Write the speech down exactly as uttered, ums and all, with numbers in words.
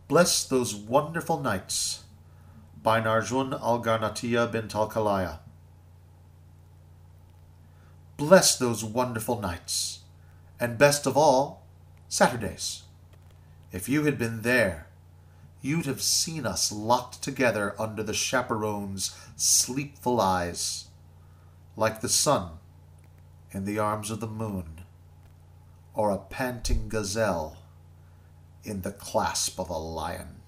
Bless those wonderful nights by Narjun al-Garnatiya bint al-Kalaya. Bless those wonderful nights, and best of all, Saturdays. If you had been there, you'd have seen us locked together under the chaperone's sleepful eyes, like the sun in the arms of the moon, or a panting gazelle in the clasp of a lion.